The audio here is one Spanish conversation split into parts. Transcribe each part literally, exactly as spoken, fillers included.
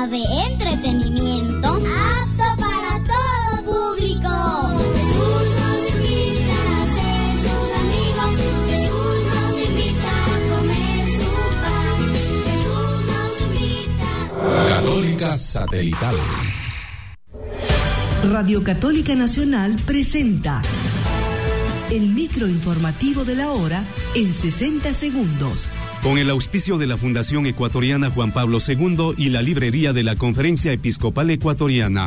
programa de entretenimiento apto para todo público. Jesús nos invita a ser sus amigos. Jesús nos invita a comer su pan. Jesús nos invita. Católica Satelital. Radio Católica Nacional presenta el microinformativo de la hora en sesenta segundos. Con el auspicio de la Fundación Ecuatoriana Juan Pablo segundo y la librería de la Conferencia Episcopal Ecuatoriana.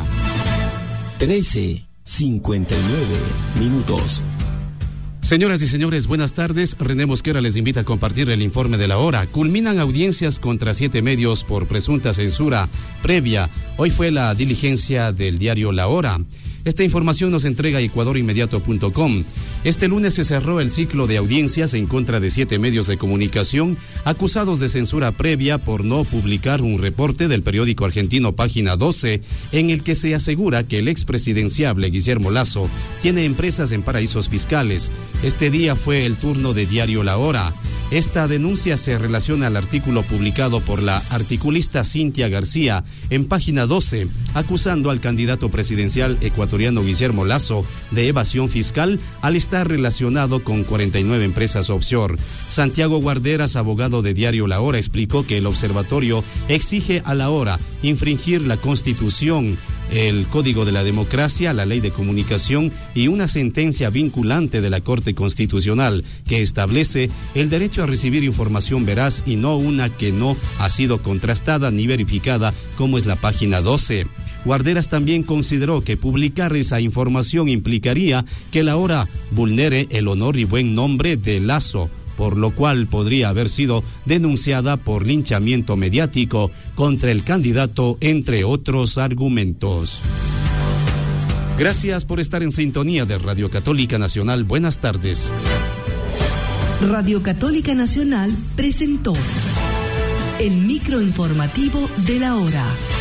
trece cincuenta y nueve minutos. Señoras y señores, buenas tardes. René Mosquera les invita a compartir el informe de la hora. Culminan audiencias contra siete medios por presunta censura previa. Hoy fue la diligencia del diario La Hora. Esta información nos entrega ecuador inmediato punto com. Este lunes se cerró el ciclo de audiencias en contra de siete medios de comunicación acusados de censura previa por no publicar un reporte del periódico argentino Página doce en el que se asegura que el expresidenciable Guillermo Lasso tiene empresas en paraísos fiscales. Este día fue el turno de diario La Hora. Esta denuncia se relaciona al artículo publicado por la articulista Cintia García en Página doce, acusando al candidato presidencial ecuatoriano Guillermo Lasso de evasión fiscal al estar relacionado con cuarenta y nueve empresas offshore. Santiago Guarderas, abogado de diario La Hora, explicó que el observatorio exige a La Hora infringir la Constitución, el Código de la Democracia, la Ley de Comunicación y una sentencia vinculante de la Corte Constitucional que establece el derecho a recibir información veraz y no una que no ha sido contrastada ni verificada, como es la Página doce. Guarderas también consideró que publicar esa información implicaría que La Hora vulnere el honor y buen nombre de Lasso, por lo cual podría haber sido denunciada por linchamiento mediático contra el candidato, entre otros argumentos. Gracias por estar en sintonía de Radio Católica Nacional. Buenas tardes. Radio Católica Nacional presentó el microinformativo de la hora.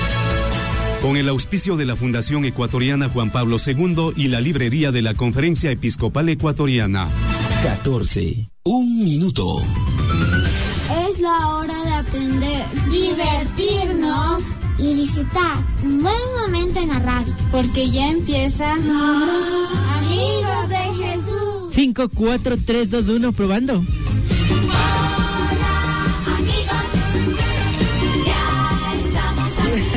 Con el auspicio de la Fundación Ecuatoriana Juan Pablo segundo y la librería de la Conferencia Episcopal Ecuatoriana. catorce. Un minuto. Es la hora de aprender, divertirnos y disfrutar. Un buen momento en la radio. Porque ya empieza Amigos de Jesús. cinco, cuatro, tres, dos, uno, probando. Hola, amigos. Ya estamos aquí.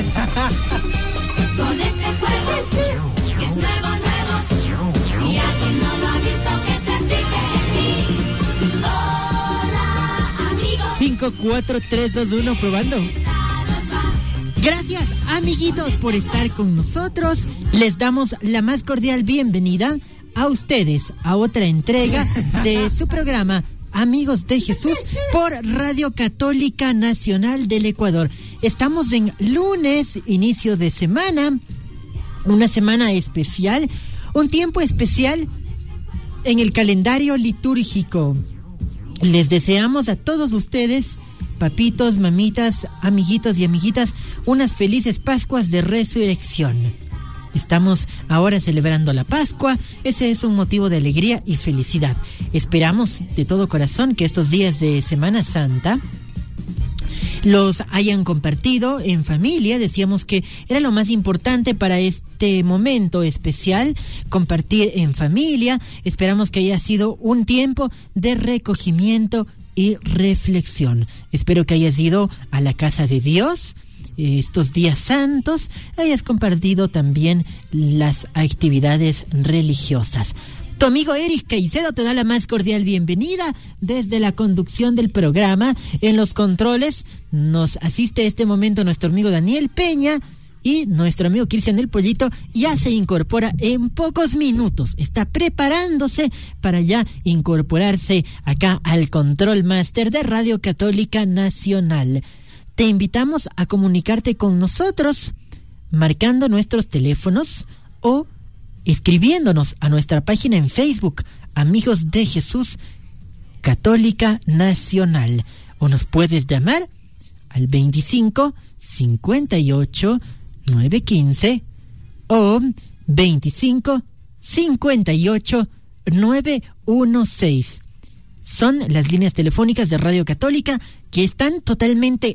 Con este juego que es nuevo, nuevo. Si alguien no lo ha visto, que se fije en mí. Hola, amigos. cinco, cuatro, tres, dos, uno, probando. Gracias, amiguitos, por estar con nosotros. Les damos la más cordial bienvenida a ustedes a otra entrega de su programa Amigos de Jesús por Radio Católica Nacional del Ecuador. Estamos en lunes, inicio de semana, una semana especial, un tiempo especial en el calendario litúrgico. Les deseamos a todos ustedes, papitos, mamitas, amiguitos y amiguitas, unas felices Pascuas de Resurrección. Estamos ahora celebrando la Pascua. Ese es un motivo de alegría y felicidad. Esperamos de todo corazón que estos días de Semana Santa los hayan compartido en familia. Decíamos que era lo más importante para este momento especial, compartir en familia. Esperamos que haya sido un tiempo de recogimiento y reflexión. Espero que hayas ido a la casa de Dios estos días santos, hayas compartido también las actividades religiosas. Tu amigo Eric Caicedo te da la más cordial bienvenida desde la conducción del programa. En los controles nos asiste este momento nuestro amigo Daniel Peña y nuestro amigo Cristian del Pollito ya se incorpora en pocos minutos. Está preparándose para ya incorporarse acá al Control Master de Radio Católica Nacional. Te invitamos a comunicarte con nosotros marcando nuestros teléfonos o escribiéndonos a nuestra página en Facebook, Amigos de Jesús Católica Nacional. O nos puedes llamar al veinticinco, cincuenta y ocho, nueve quince o veinticinco, cincuenta y ocho, nueve dieciséis. Son las líneas telefónicas de Radio Católica que están totalmente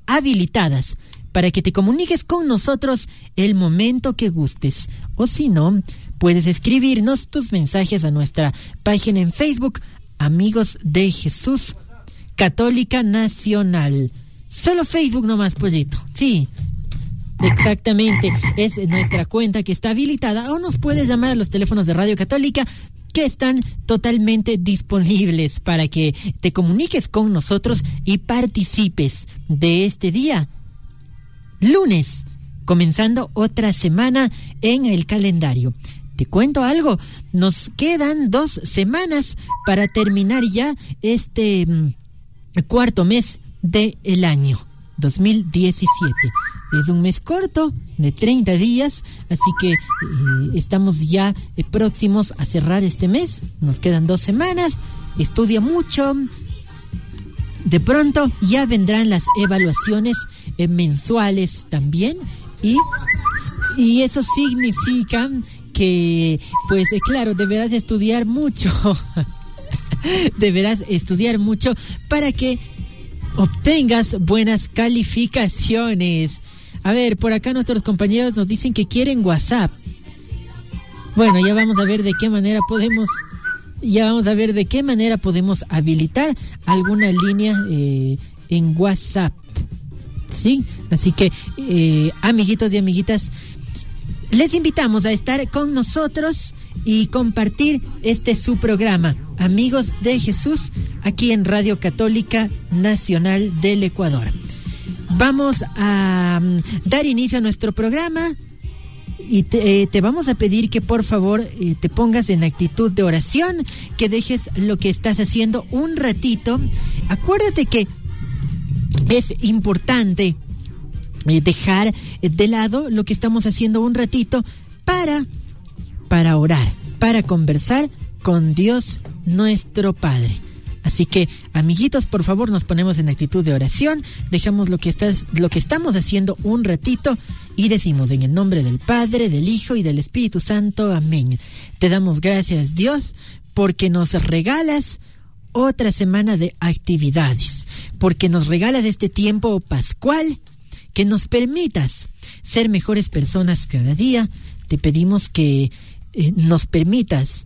habilitadas para que te comuniques con nosotros el momento que gustes. O si no, puedes escribirnos tus mensajes a nuestra página en Facebook, Amigos de Jesús Católica Nacional. Solo Facebook nomás, pollito. Sí, exactamente. Es nuestra cuenta que está habilitada. O nos puedes llamar a los teléfonos de Radio Católica que están totalmente disponibles para que te comuniques con nosotros y participes de este día, lunes, comenzando otra semana en el calendario. Te cuento algo, nos quedan dos semanas para terminar ya este mm, cuarto mes del año dos mil diecisiete. Es un mes corto de treinta días, así que eh, estamos ya eh, próximos a cerrar este mes. Nos quedan dos semanas, estudia mucho. De pronto ya vendrán las evaluaciones eh, mensuales también y, y eso significa que, pues eh, claro, deberás estudiar mucho. Deberás estudiar mucho para que obtengas buenas calificaciones. A ver, por acá nuestros compañeros nos dicen que quieren WhatsApp. Bueno, ya vamos a ver de qué manera podemos, ya vamos a ver de qué manera podemos habilitar alguna línea eh, en WhatsApp. Sí, así que eh, amiguitos y amiguitas, les invitamos a estar con nosotros y compartir este su programa, Amigos de Jesús, aquí en Radio Católica Nacional del Ecuador. Vamos a um, dar inicio a nuestro programa y te, eh, te vamos a pedir que por favor eh, te pongas en actitud de oración, que dejes lo que estás haciendo un ratito. Acuérdate que es importante eh, dejar de lado lo que estamos haciendo un ratito para, para orar, para conversar con Dios nuestro Padre. Así que, amiguitos, por favor, nos ponemos en actitud de oración, dejamos lo que estás, lo que estamos haciendo un ratito y decimos en el nombre del Padre, del Hijo y del Espíritu Santo. Amén. Te damos gracias, Dios, porque nos regalas otra semana de actividades, porque nos regalas este tiempo pascual, que nos permitas ser mejores personas cada día. Te pedimos que eh, nos permitas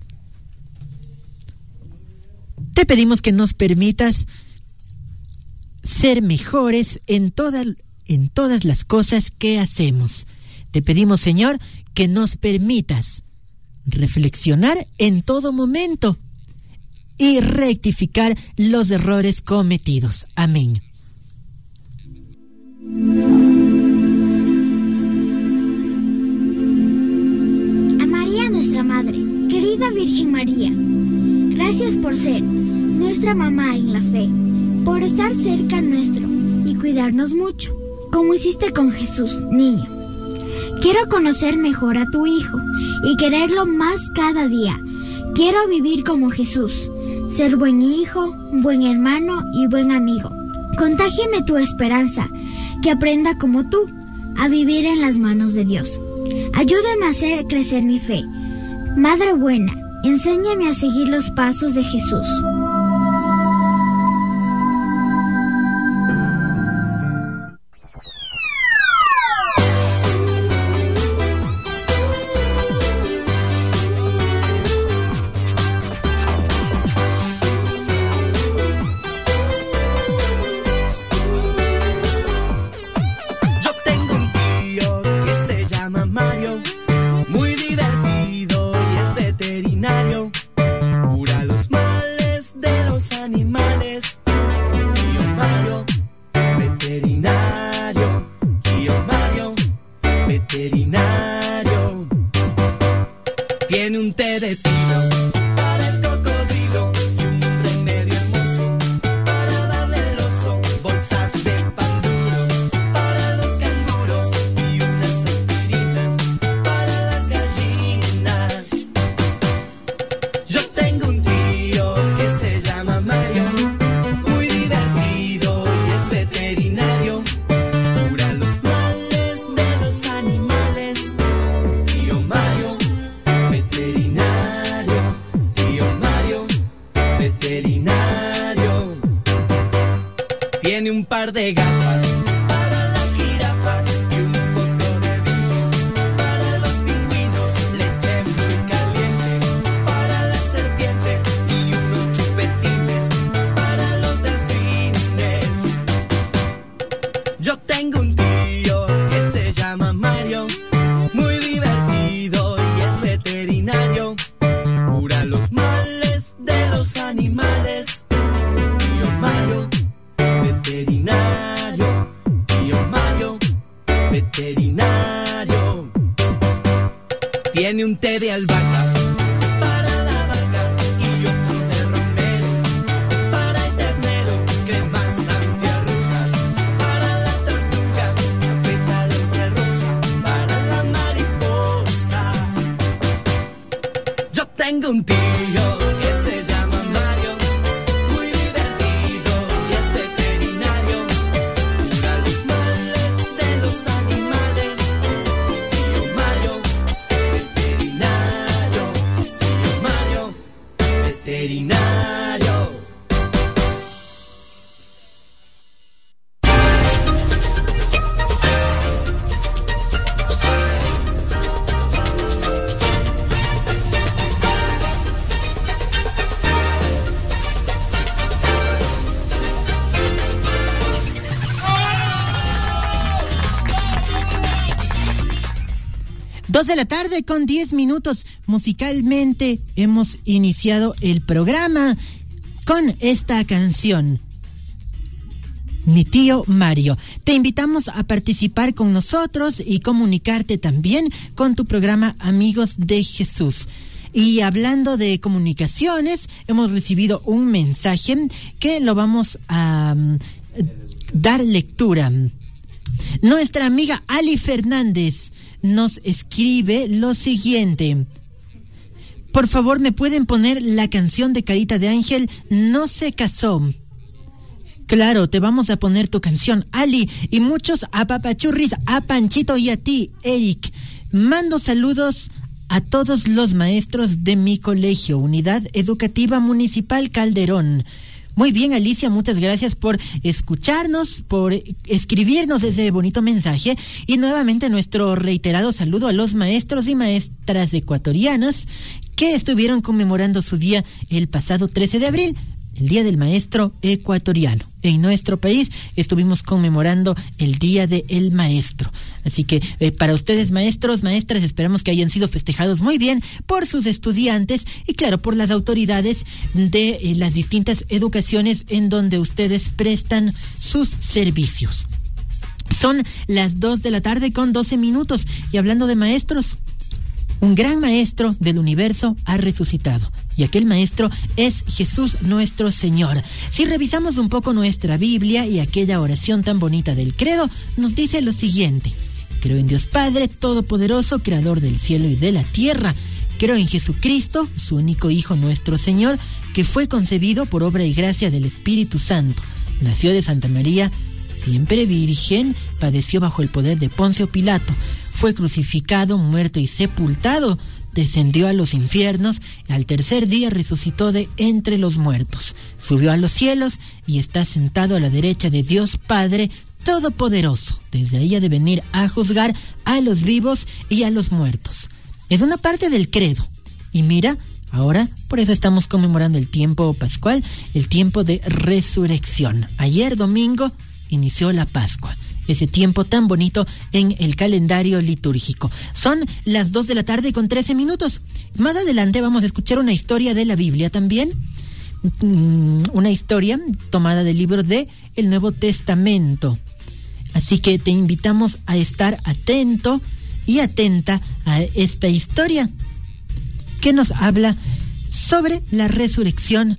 Te pedimos que nos permitas ser mejores en, toda, en todas las cosas que hacemos. Te pedimos, Señor, que nos permitas reflexionar en todo momento y rectificar los errores cometidos. Amén. A María, nuestra Madre, querida Virgen María, gracias por ser nuestra mamá en la fe, por estar cerca nuestro y cuidarnos mucho, como hiciste con Jesús, niño. Quiero conocer mejor a tu Hijo y quererlo más cada día. Quiero vivir como Jesús, ser buen hijo, buen hermano y buen amigo. Contágiame tu esperanza, que aprenda como tú a vivir en las manos de Dios. Ayúdame a hacer crecer mi fe. Madre buena, enséñame a seguir los pasos de Jesús. Tiene un par de gafas Dos de la tarde con diez minutos. Musicalmente hemos iniciado el programa con esta canción. Mi tío Mario. Te invitamos a participar con nosotros y comunicarte también con tu programa Amigos de Jesús. Y hablando de comunicaciones, hemos recibido un mensaje que lo vamos a um, dar lectura. Nuestra amiga Ali Fernández nos escribe lo siguiente. Por favor, ¿me pueden poner la canción de Carita de Ángel? No se casó. Claro, te vamos a poner tu canción, Ali, y muchos apapachurris, a Panchito y a ti, Eric. Mando saludos a todos los maestros de mi colegio, Unidad Educativa Municipal Calderón. Muy bien, Alicia, muchas gracias por escucharnos, por escribirnos ese bonito mensaje, y nuevamente nuestro reiterado saludo a los maestros y maestras ecuatorianas que estuvieron conmemorando su día el pasado trece de abril. El Día del Maestro Ecuatoriano. En nuestro país estuvimos conmemorando el Día del Maestro. Así que eh, para ustedes, maestros, maestras, esperamos que hayan sido festejados muy bien por sus estudiantes y, claro, por las autoridades de eh, las distintas educaciones en donde ustedes prestan sus servicios. Son las dos de la tarde con doce minutos. Y hablando de maestros, un gran maestro del universo ha resucitado, y aquel maestro es Jesús nuestro Señor. Si revisamos un poco nuestra Biblia y aquella oración tan bonita del credo, nos dice lo siguiente: creo en Dios Padre Todopoderoso, creador del cielo y de la tierra. Creo en Jesucristo, su único Hijo nuestro Señor, que fue concebido por obra y gracia del Espíritu Santo. Nació de Santa María, siempre virgen, padeció bajo el poder de Poncio Pilato, fue crucificado, muerto y sepultado, descendió a los infiernos, al tercer día resucitó de entre los muertos, subió a los cielos y está sentado a la derecha de Dios Padre Todopoderoso. Desde ahí ha de venir a juzgar a los vivos y a los muertos. Es una parte del credo. Y mira, ahora por eso estamos conmemorando el tiempo pascual, el tiempo de resurrección. Ayer domingo inició la Pascua, ese tiempo tan bonito en el calendario litúrgico. Son las dos de la tarde con trece minutos. Más adelante vamos a escuchar una historia de la Biblia también, una historia tomada del libro de el Nuevo Testamento. Así que te invitamos a estar atento y atenta a esta historia que nos habla sobre la resurrección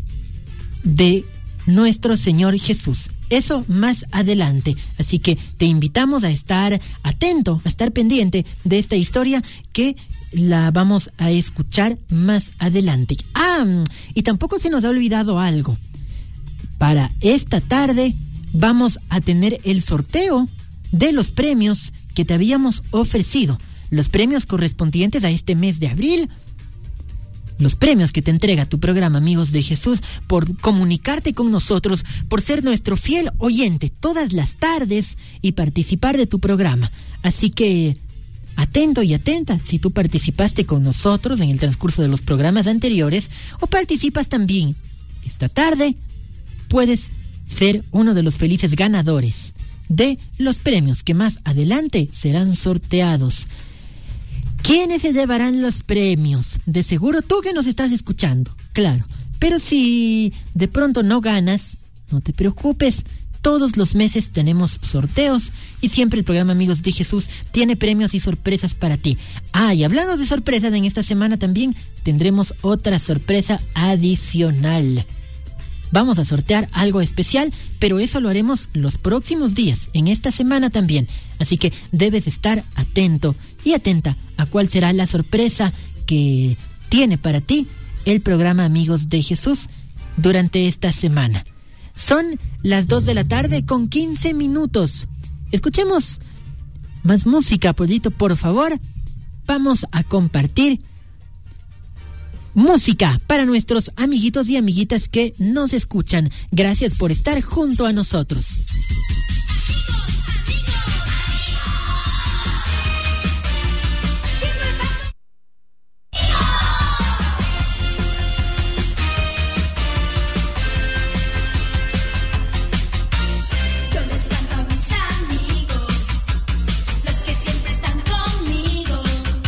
de nuestro Señor Jesús. Eso más adelante. Así que te invitamos a estar atento, a estar pendiente de esta historia que la vamos a escuchar más adelante. Ah, y tampoco se nos ha olvidado algo. Para esta tarde vamos a tener el sorteo de los premios que te habíamos ofrecido. Los premios correspondientes a este mes de abril. Los premios que te entrega tu programa Amigos de Jesús por comunicarte con nosotros, por ser nuestro fiel oyente todas las tardes y participar de tu programa. Así que atento y atenta si tú participaste con nosotros en el transcurso de los programas anteriores o participas también esta tarde, puedes ser uno de los felices ganadores de los premios que más adelante serán sorteados. ¿Quiénes se llevarán los premios? De seguro tú que nos estás escuchando, claro. Pero si de pronto no ganas, no te preocupes. Todos los meses tenemos sorteos y siempre el programa Amigos de Jesús tiene premios y sorpresas para ti. Ah, y hablando de sorpresas, en esta semana también tendremos otra sorpresa adicional. Vamos a sortear algo especial, pero eso lo haremos los próximos días, en esta semana también. Así que debes estar atento y atenta a cuál será la sorpresa que tiene para ti el programa Amigos de Jesús durante esta semana. Son las dos de la tarde con quince minutos. Escuchemos más música, Pollito, por favor. Vamos a compartir música para nuestros amiguitos y amiguitas que nos escuchan. Gracias por estar junto a nosotros. ¿Dónde están todos mis amigos? Los que siempre están conmigo.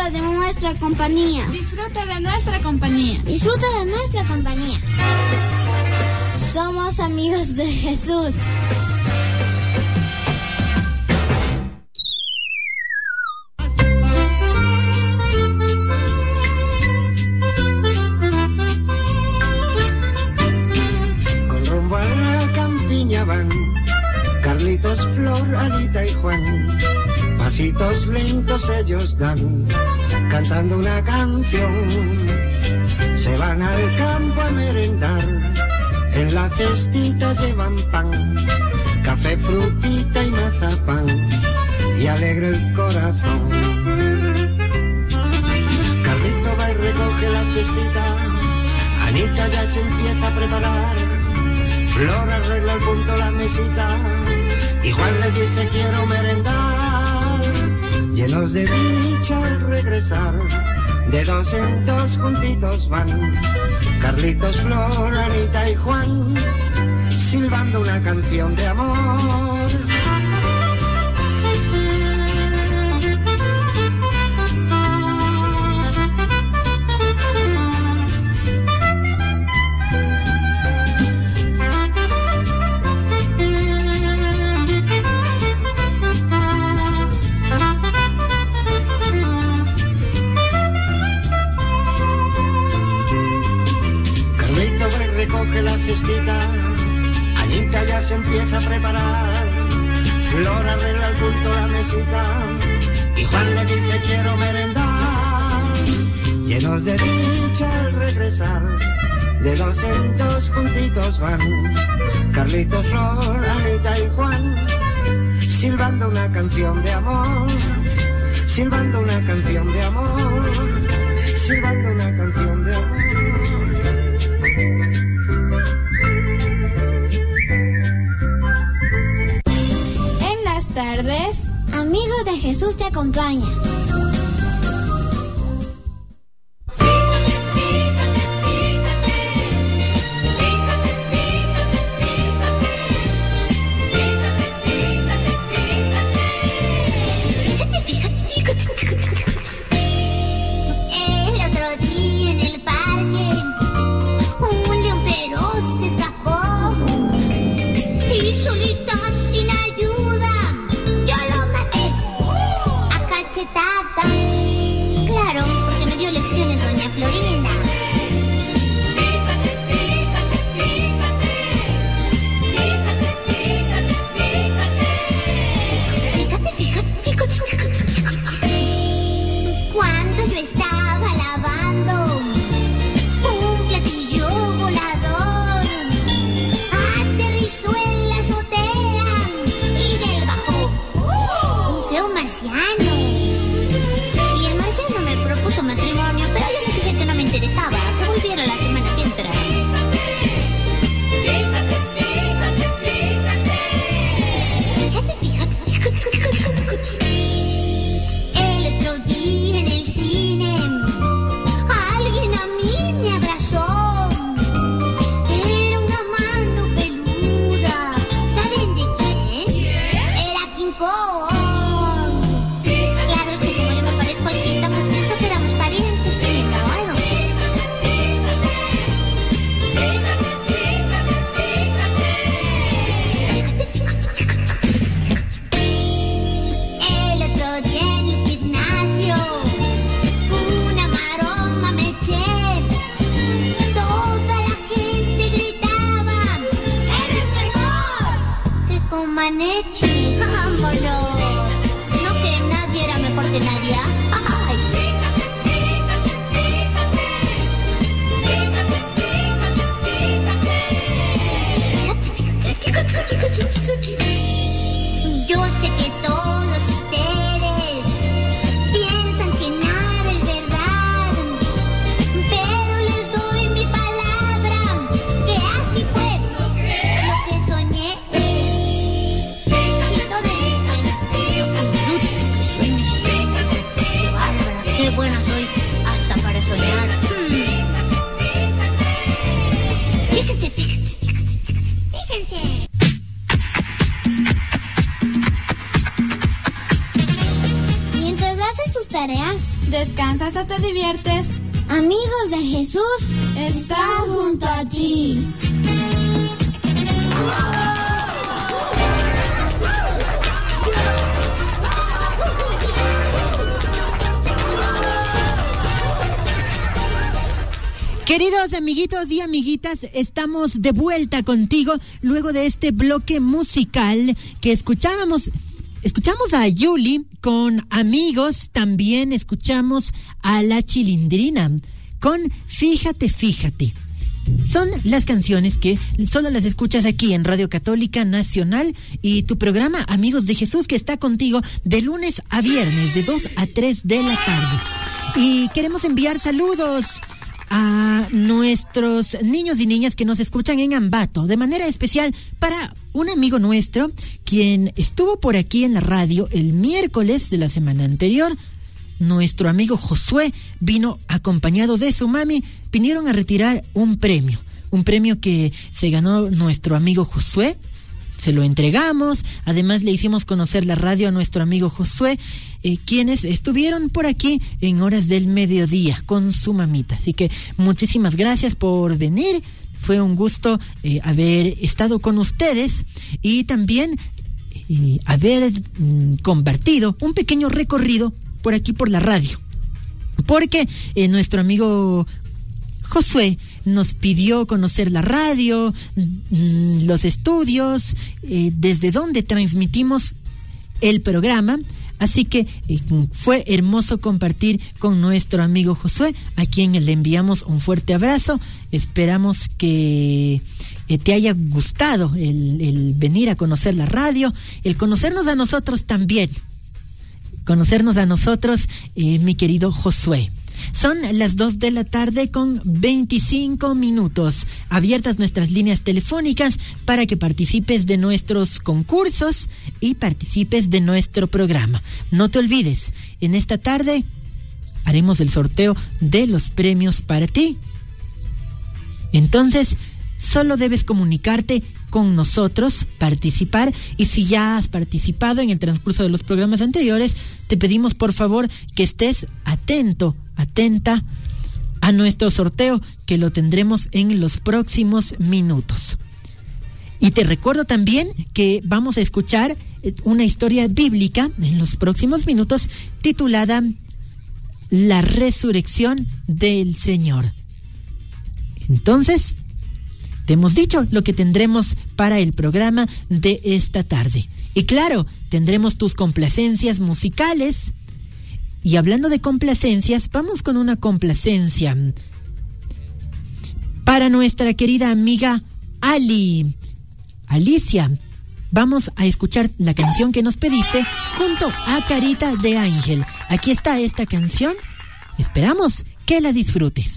Disfruta de nuestra compañía. Disfruta de nuestra compañía. Disfruta de nuestra compañía. Somos amigos de Jesús. Con rumbo a la campiña van Carlitos, Flor, Anita y Juan. Pasitos lentos ellos dan, cantando una canción. Se van al campo a merendar, en la cestita llevan pan, café, frutita y mazapán, y alegre el corazón. Carlito va y recoge la cestita, Anita ya se empieza a preparar, Flor arregla al punto la mesita, y Juan le dice quiero merendar. Llenos de dicha al regresar, de dos en dos juntitos van, Carlitos, Flor, Anita y Juan, silbando una canción de amor. Recoge la cestita, Anita ya se empieza a preparar, Flor arregla al punto la mesita, y Juan le dice quiero merendar. Llenos de dicha al regresar, de dos en dos juntitos van, Carlitos, Flor, Anita y Juan, silbando una canción de amor, silbando una canción de amor, silbando una canción de amor. Tardes, amigos de Jesús te acompaña. ¿Descansas o te diviertes? Amigos de Jesús, Está junto a ti. Queridos amiguitos y amiguitas, estamos de vuelta contigo luego de este bloque musical que escuchábamos. Escuchamos a Yuli con Amigos, también escuchamos a La Chilindrina con Fíjate, Fíjate. Son las canciones que solo las escuchas aquí en Radio Católica Nacional y tu programa Amigos de Jesús, que está contigo de lunes a viernes de dos a tres de la tarde. Y queremos enviar saludos a nuestros niños y niñas que nos escuchan en Ambato, de manera especial para un amigo nuestro quien estuvo por aquí en la radio el miércoles de la semana anterior. Nuestro amigo Josué vino acompañado de su mami, vinieron a retirar un premio, un premio que se ganó nuestro amigo Josué. Se lo entregamos, además le hicimos conocer la radio a nuestro amigo Josué, eh, quienes estuvieron por aquí en horas del mediodía con su mamita. Así que muchísimas gracias por venir, fue un gusto eh, haber estado con ustedes y también eh, haber mm, compartido un pequeño recorrido por aquí por la radio. Porque eh, nuestro amigo Josué nos pidió conocer la radio, los estudios, eh, desde donde transmitimos el programa. Así que eh, fue hermoso compartir con nuestro amigo Josué, a quien le enviamos un fuerte abrazo. Esperamos que eh, te haya gustado el, el venir a conocer la radio, el conocernos a nosotros también. Conocernos a nosotros, eh, mi querido Josué. Son las dos de la tarde con veinticinco minutos. Abiertas nuestras líneas telefónicas para que participes de nuestros concursos y participes de nuestro programa. No te olvides, en esta tarde haremos el sorteo de los premios para ti. Entonces, solo debes comunicarte con nosotros, participar, y si ya has participado en el transcurso de los programas anteriores, te pedimos por favor que estés atento, atenta a nuestro sorteo, que lo tendremos en los próximos minutos. Y te recuerdo también que vamos a escuchar una historia bíblica en los próximos minutos titulada La Resurrección del Señor. Entonces, te hemos dicho lo que tendremos para el programa de esta tarde. Y claro, tendremos tus complacencias musicales. Y hablando de complacencias, vamos con una complacencia para nuestra querida amiga Ali. Alicia, vamos a escuchar la canción que nos pediste junto a Carita de Ángel. Aquí está esta canción. Esperamos que la disfrutes.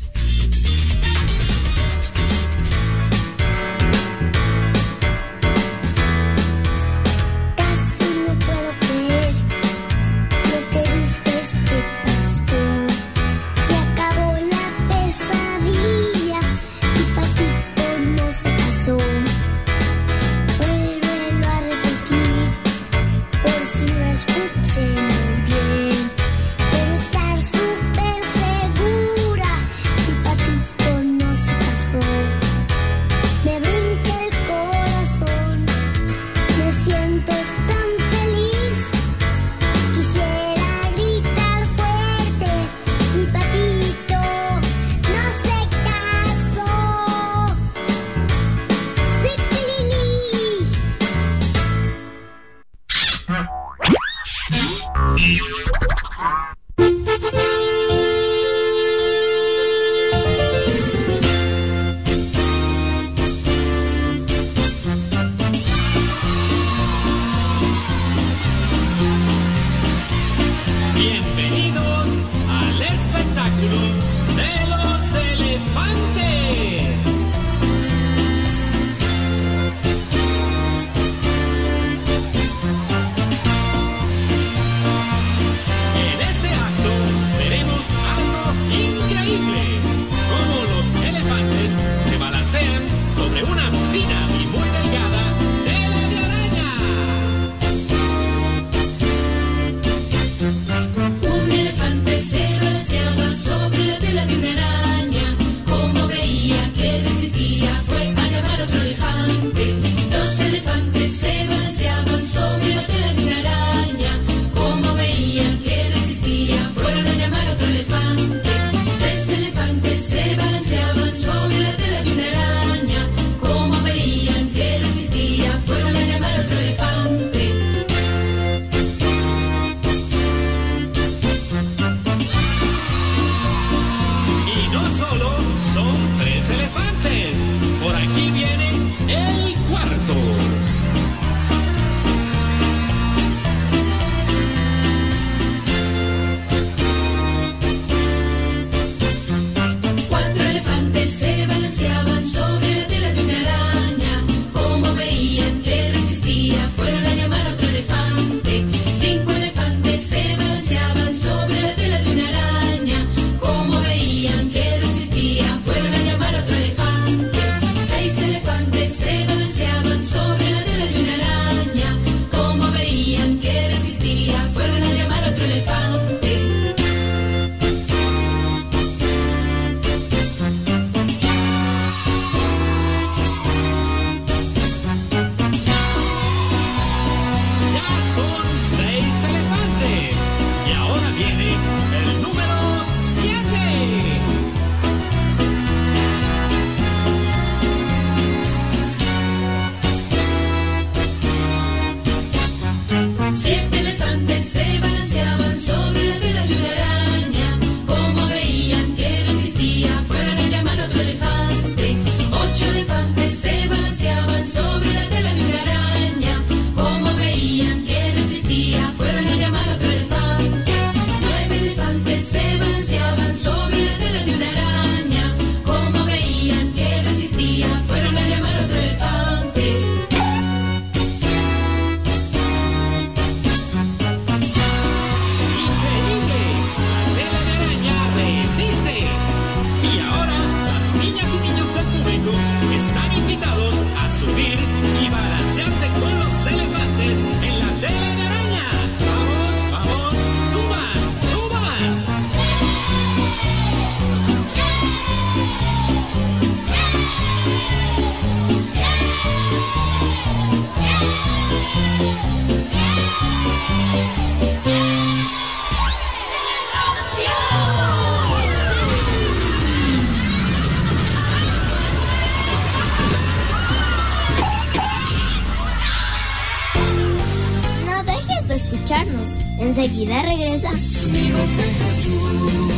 enseguida regresa. Amigos de Jesús.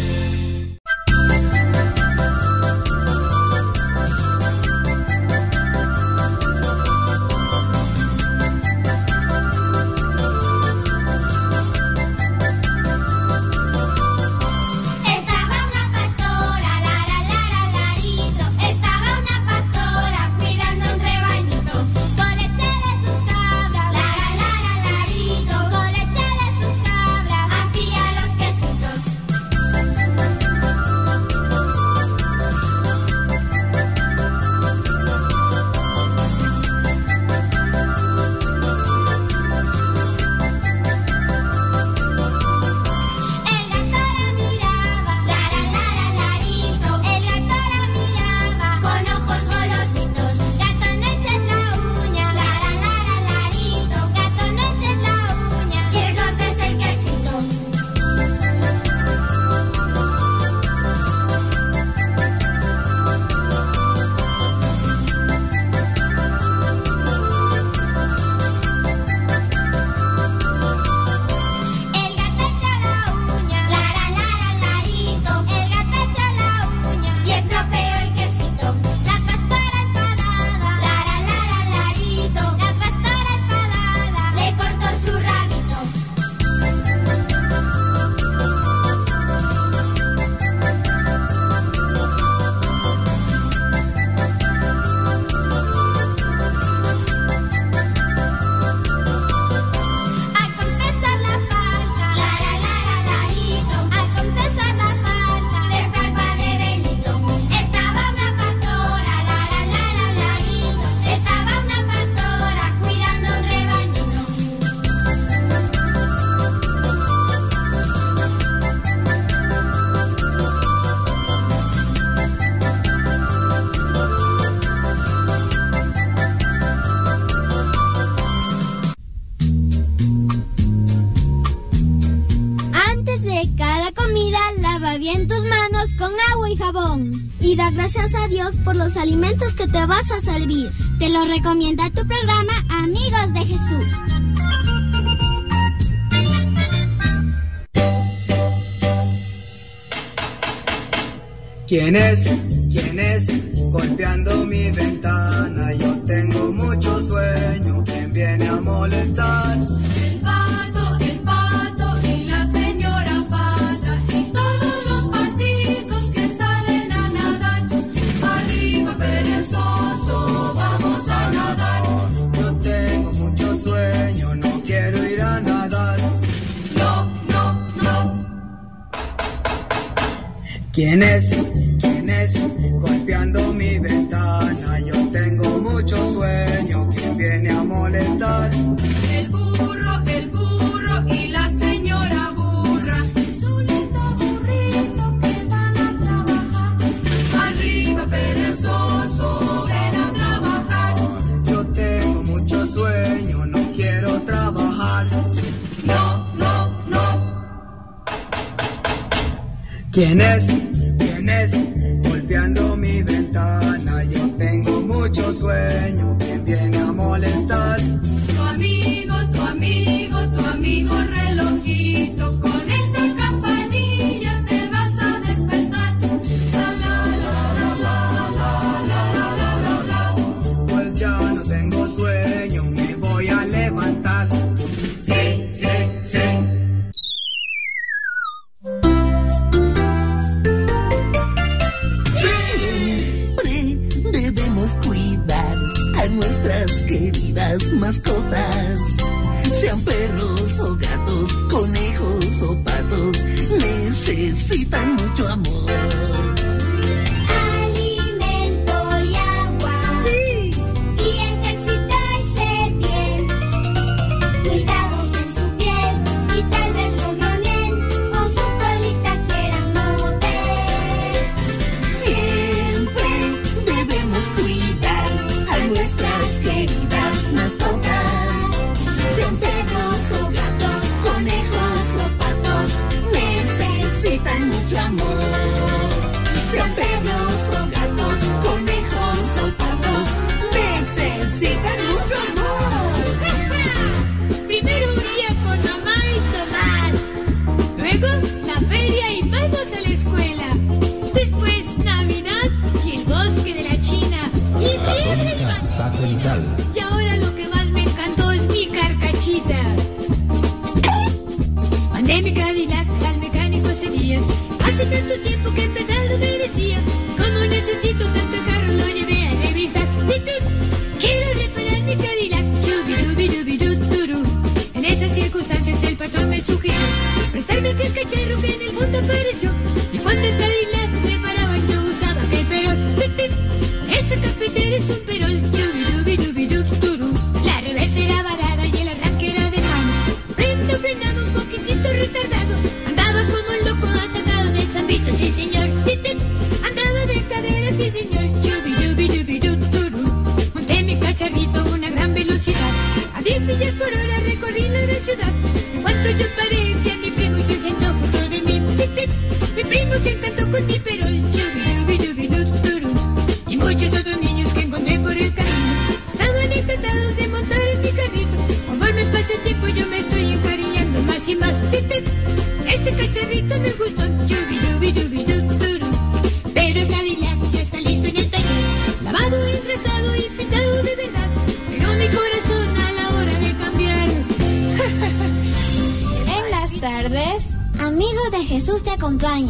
Y da gracias a Dios por los alimentos que te vas a servir. Te lo recomienda tu programa Amigos de Jesús. ¿Quién es? ¿Quién es? Golpeando mi ventana. Yo tengo mucho sueño. ¿Quién viene a molestar? El pato, el pato y la señora pata y todos los patitos que salen a nadar. Arriba perezoso, vamos a nadar. Yo tengo mucho sueño, no quiero ir a nadar. No, no, no. ¿Quién es? ¿Quién es? Golpeando mi ventana. Yo tengo mucho sueño. ¿Quién viene a molestar? El burro, el burro y la señora burra. Su lindo burrito que van a trabajar. Arriba perezoso, ven a trabajar. Yo tengo mucho sueño, no quiero trabajar. No, no, no. ¿Quién es? ¿Quién es? Golpeando mi ventana. Yo tengo mucho sueño. ¿Quién viene a molestar? Tu amigo, tu amigo, tu amigo relojito. Con esta campanilla te vas a despertar. La, la, la, la, la, la, la, la, la, la. Pues ya no tengo sueño, me voy a levantar. Sí, sí, sí. Mandé mi Cadillac al mecánico hace días. Hace tanto tiempo que en verdad lo merecía. Como necesito tanto el carro, lo llevé a revisar. ¡Pip, pip! Quiero reparar mi Cadillac. Chubidubidubidu-turu. En esas circunstancias el patrón me sugirió prestarme aquel cacharro que en el mundo apareció. Y cuando el Cadillac me paraba yo usaba aquel perol. ¡Pip, pip! Esa cafetera es un perol. Chubidubidubidu-turu. La reversa era varada y el arranque era de mano. Freno frenaba un poquitito retardado. Andaba como un loco atacado del zambito, sí señor. ¡Pip, pip! Andaba de cadera, sí señor. Chubidubidubidu-turu. Monté mi cacharrito a una gran velocidad. A diez millas por hora recorrí la gran ciudad. En cuanto yo paré, vi a mi primo y se sentó junto de mí. ¡Pip, pip! Mi primo se encantó con mi perol. Chubidubidubidu-turu. Y muchos otros niños que encontré por el camino estaban encantados de montar en mi carrito. Conforme pasa el tiempo yo me estoy encariñando más y más. ¡Pip, pip! Este cacharrito me gustó. Chubidubidubidu-turu. Pero el Cadillac ya está listo en el taller, lavado, engrasado y pintado de verdad. Pero mi corazón a la hora de cambiar. En las tardes, Amigos de Jesús te acompaña.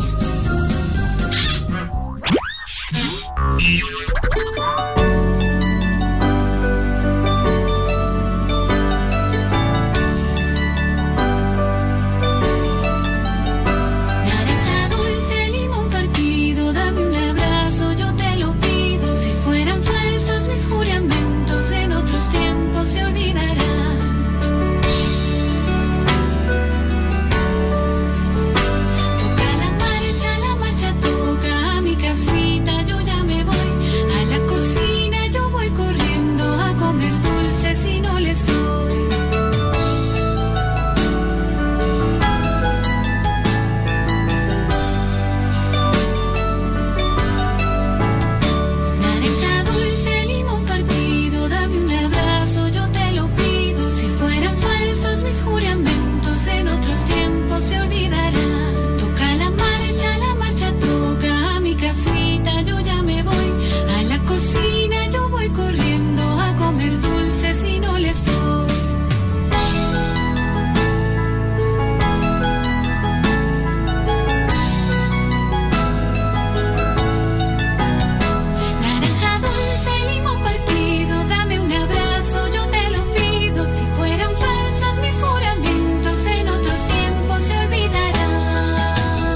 Naranja dulce, limón partido, dame un abrazo, yo te lo pido. Si fueran falsos mis juramentos, en otros tiempos se olvidarán. Toca la marcha, la marcha toca a mi casita, yo ya me voy a la cocina, yo voy corriendo a comer dulces si no les doy. Naranja dulce, limón partido, dame un abrazo, yo te lo pido. Si fueran falsos mis juramentos, en otros tiempos se olvidarán. Toca la marcha, la marcha toca a mi casita, yo ya me voy a la cocina, yo voy corriendo a comer dulces si no les doy. Naranja dulce, limón partido, dame un abrazo, yo te lo pido. Si fueran falsos mis juramentos, en otros tiempos se olvidarán.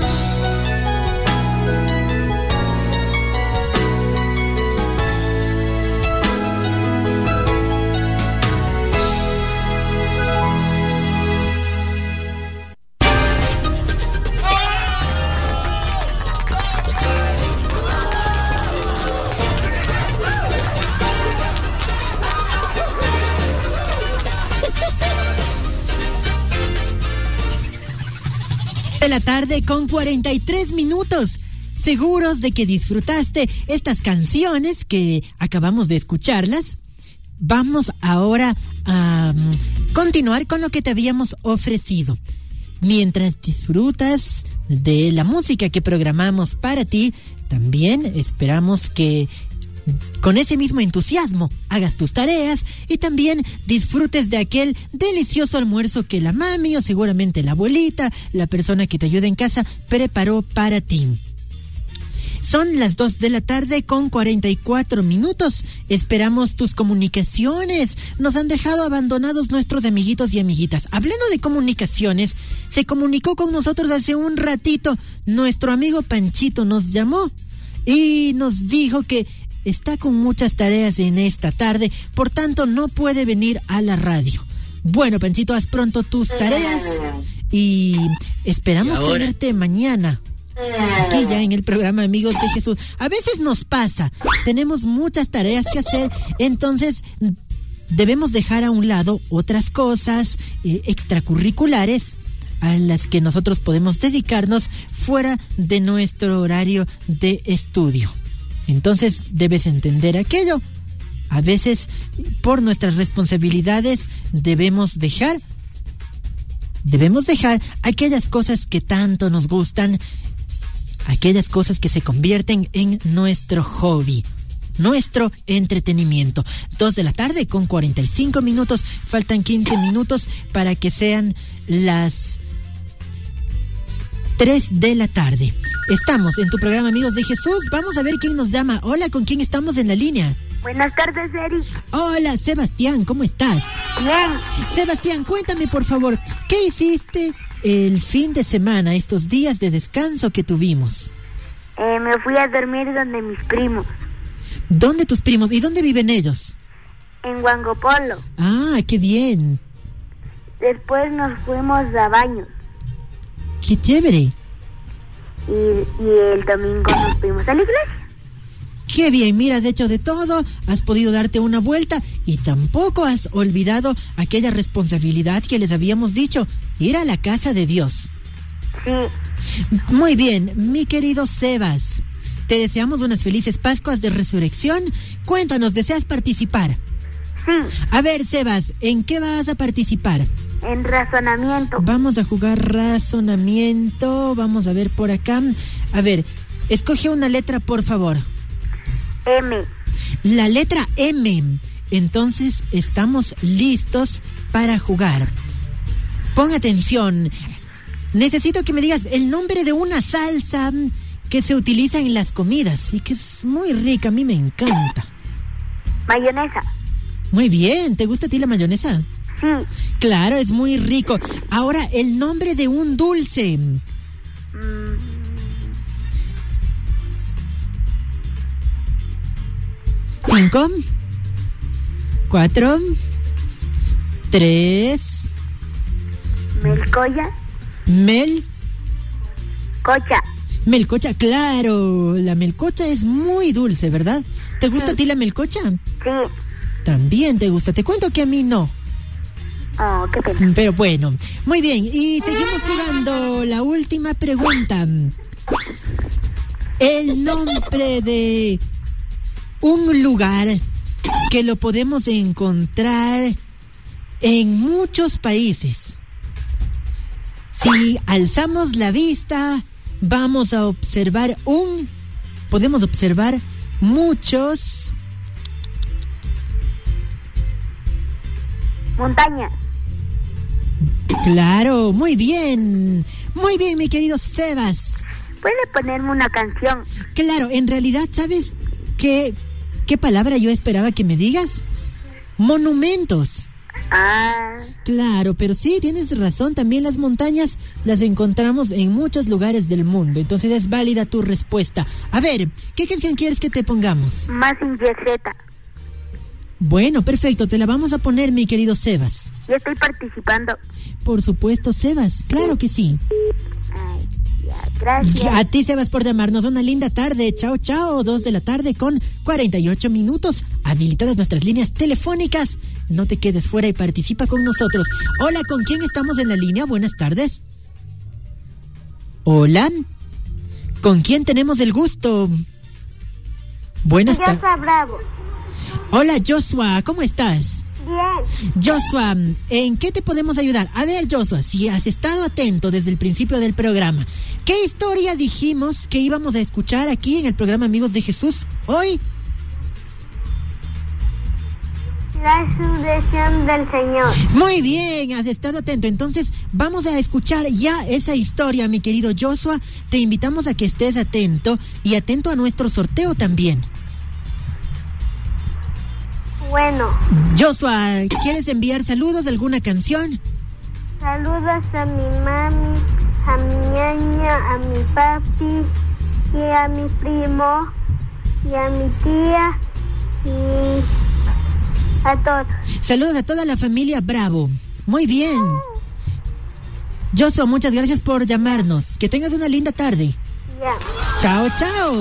De la tarde con cuarenta y tres minutos. Seguros de que disfrutaste estas canciones que acabamos de escucharlas. Vamos ahora a um, continuar con lo que te habíamos ofrecido. Mientras disfrutas de la música que programamos para ti, también esperamos que con ese mismo entusiasmo hagas tus tareas y también disfrutes de aquel delicioso almuerzo que la mami o seguramente la abuelita, la persona que te ayuda en casa, preparó para ti. Son las dos de la tarde con cuarenta y cuatro minutos. Esperamos tus comunicaciones. Nos han dejado abandonados nuestros amiguitos y amiguitas. Hablando de comunicaciones, se comunicó con nosotros hace un ratito. Nuestro amigo Panchito nos llamó y nos dijo que está con muchas tareas en esta tarde, por tanto no puede venir a la radio. Bueno, Panchito, haz pronto tus tareas y esperamos ¿Y tenerte mañana aquí ya en el programa Amigos de Jesús. A veces nos pasa, tenemos muchas tareas que hacer, entonces debemos dejar a un lado otras cosas eh, extracurriculares a las que nosotros podemos dedicarnos fuera de nuestro horario de estudio. Entonces debes entender aquello. A veces por nuestras responsabilidades debemos dejar debemos dejar aquellas cosas que tanto nos gustan, aquellas cosas que se convierten en nuestro hobby, nuestro entretenimiento. Dos de la tarde con cuarenta y cinco minutos, faltan quince minutos para que sean las tres de la tarde. Estamos en tu programa Amigos de Jesús. Vamos a ver quién nos llama. Hola, ¿con quién estamos en la línea? Buenas tardes, Eric. Hola, Sebastián, ¿cómo estás? Bien. Sebastián, cuéntame por favor, ¿qué hiciste el fin de semana, estos días de descanso que tuvimos? Eh, me fui a dormir donde mis primos. ¿Dónde tus primos? ¿Y dónde viven ellos? En Huangopolo. Ah, qué bien. Después nos fuimos a baños. Qué chévere. Y, y el domingo nos fuimos a la iglesia. Qué bien, mira, has hecho de todo, has podido darte una vuelta y tampoco has olvidado aquella responsabilidad que les habíamos dicho, ir a la casa de Dios. Sí. Muy bien, mi querido Sebas, te deseamos unas felices Pascuas de Resurrección. Cuéntanos, ¿deseas participar? Sí. A ver, Sebas, ¿en qué vas a participar? En razonamiento. Vamos a jugar razonamiento, vamos a ver por acá. A ver, escoge una letra, por favor. M. La letra M. Entonces estamos listos para jugar. Pon atención. Necesito que me digas el nombre de una salsa que se utiliza en las comidas y que es muy rica, a mí me encanta. Mayonesa. Muy bien, ¿te gusta a ti la mayonesa? Sí. Claro, es muy rico. Ahora, el nombre de un dulce. Mm. Cinco, cuatro, tres. Melcoya. Mel. Cocha. Melcocha, claro. La melcocha es muy dulce, ¿verdad? ¿Te gusta Sí. a ti la melcocha? Sí. También te gusta. Te cuento que a mí no. Oh, qué pena. Pero bueno, muy bien. Y seguimos jugando la última pregunta. El nombre de un lugar que lo podemos encontrar en muchos países. Si alzamos la vista, vamos a observar un... Podemos observar muchos... Montaña. Claro, muy bien. Muy bien, mi querido Sebas. ¿Puede ponerme una canción? Claro, en realidad, ¿sabes qué, qué palabra yo esperaba que me digas? Monumentos. Ah. Claro, pero sí, tienes razón. También las montañas las encontramos en muchos lugares del mundo. Entonces es válida tu respuesta. A ver, ¿qué canción quieres que te pongamos? Mazinger Z. Bueno, perfecto, te la vamos a poner, mi querido Sebas. Yo estoy participando. Por supuesto, Sebas, claro que sí. Ay, ya, gracias. A ti, Sebas, por llamarnos. Una linda tarde. Chao, chao. Dos de la tarde con cuarenta y ocho minutos. Habilitadas nuestras líneas telefónicas. No te quedes fuera y participa con nosotros. Hola, ¿con quién estamos en la línea? Buenas tardes. Hola. ¿Con quién tenemos el gusto? Buenas tardes. Joshua Bravo. Hola, Joshua, ¿cómo estás? Bien. Joshua, ¿en qué te podemos ayudar? A ver, Joshua, si has estado atento desde el principio del programa, ¿qué historia dijimos que íbamos a escuchar aquí en el programa Amigos de Jesús hoy? La resurrección del Señor. Muy bien, has estado atento. Entonces, vamos a escuchar ya esa historia, mi querido Joshua. Te invitamos a que estés atento y atento a nuestro sorteo también. Bueno. Joshua, ¿quieres enviar saludos, alguna canción? Saludos a mi mami, a mi ñaña, a mi papi, y a mi primo, y a mi tía, y a todos. Saludos a toda la familia Bravo. Muy bien. Joshua, muchas gracias por llamarnos. Que tengas una linda tarde. Ya. Chao, chao.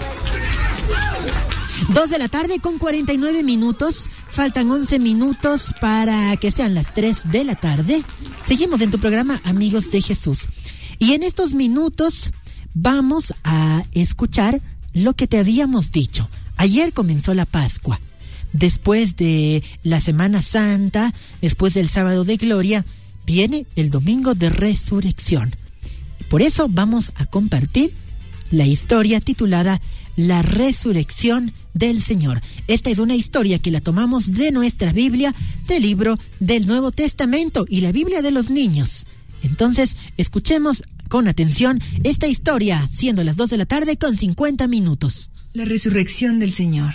Dos de la tarde con cuarenta y nueve minutos. Faltan once minutos para que sean las tres de la tarde. Seguimos en tu programa Amigos de Jesús. Y en estos minutos vamos a escuchar lo que te habíamos dicho. Ayer comenzó la Pascua. Después de la Semana Santa, después del Sábado de Gloria, viene el Domingo de Resurrección. Por eso vamos a compartir la historia titulada La Resurrección del Señor. Esta es una historia que la tomamos de nuestra Biblia, del libro del Nuevo Testamento y la Biblia de los niños. Entonces, escuchemos con atención esta historia, siendo las dos de la tarde con cincuenta minutos. La resurrección del Señor.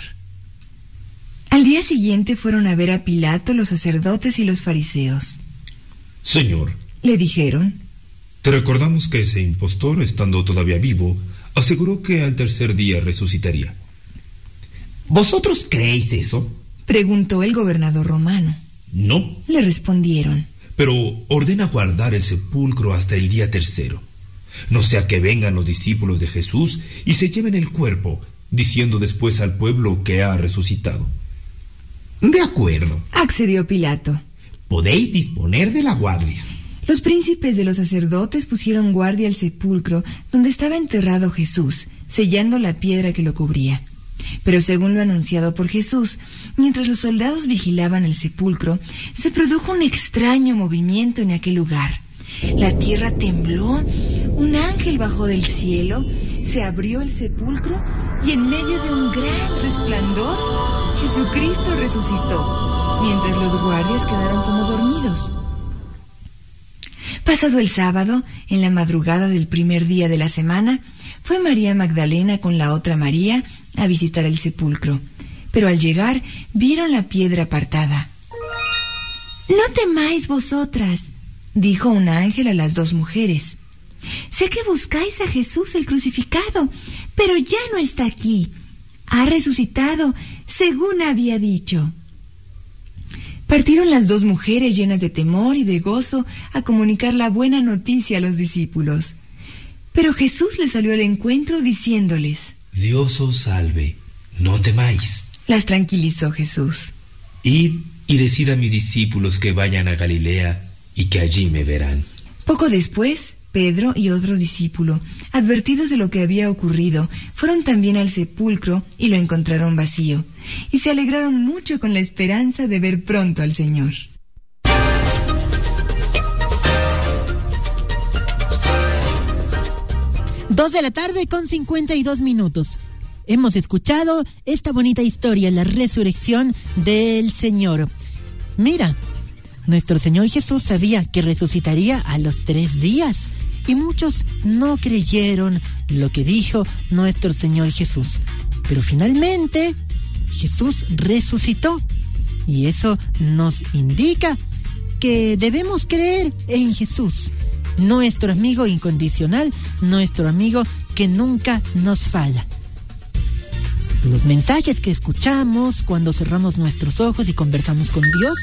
Al día siguiente fueron a ver a Pilato los sacerdotes y los fariseos. Señor, le dijeron, te recordamos que ese impostor, estando todavía vivo, aseguró que al tercer día resucitaría. ¿Vosotros creéis eso? Preguntó el gobernador romano. No, le respondieron. Pero ordena guardar el sepulcro hasta el día tercero. No sea que vengan los discípulos de Jesús y se lleven el cuerpo, diciendo después al pueblo que ha resucitado. De acuerdo, accedió Pilato. Podéis disponer de la guardia. Los príncipes de los sacerdotes pusieron guardia al sepulcro donde estaba enterrado Jesús, sellando la piedra que lo cubría. Pero según lo anunciado por Jesús, mientras los soldados vigilaban el sepulcro, se produjo un extraño movimiento en aquel lugar. La tierra tembló, un ángel bajó del cielo, se abrió el sepulcro y en medio de un gran resplandor, Jesucristo resucitó, mientras los guardias quedaron como dormidos. Pasado el sábado, en la madrugada del primer día de la semana, fue María Magdalena con la otra María a visitar el sepulcro, pero al llegar vieron la piedra apartada. «No temáis vosotras», dijo un ángel a las dos mujeres. «Sé que buscáis a Jesús el crucificado, pero ya no está aquí. Ha resucitado, según había dicho». Partieron las dos mujeres llenas de temor y de gozo a comunicar la buena noticia a los discípulos. Pero Jesús les salió al encuentro diciéndoles: Dios os salve, no temáis. Las tranquilizó Jesús. Id y decid a mis discípulos que vayan a Galilea y que allí me verán. Poco después, Pedro y otro discípulo, advertidos de lo que había ocurrido, fueron también al sepulcro y lo encontraron vacío, y se alegraron mucho con la esperanza de ver pronto al Señor. Dos de la tarde con cincuenta y dos minutos. Hemos escuchado esta bonita historia, la resurrección del Señor. Mira, nuestro Señor Jesús sabía que resucitaría a los tres días y muchos no creyeron lo que dijo nuestro Señor Jesús. Pero finalmente Jesús resucitó y eso nos indica que debemos creer en Jesús, nuestro amigo incondicional, nuestro amigo que nunca nos falla. Los mensajes que escuchamos cuando cerramos nuestros ojos y conversamos con Dios